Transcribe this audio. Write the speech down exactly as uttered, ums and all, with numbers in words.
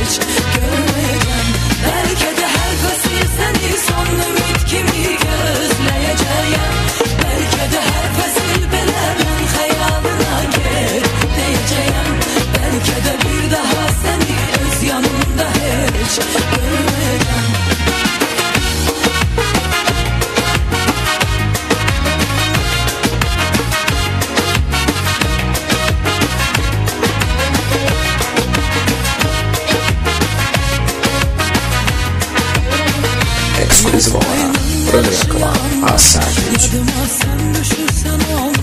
hiç görmeyeceğim. Belki de her fasıl seni son ümit kimi gözleyeceğim. Belki de her fasıl beləmin hayalına gel diyeceğim. Belki de bir daha seni öz yanımda hiç görmeyeceğim. Exclusive olarak burada yakılan Asar Yadıma sen düşürsen olmaz.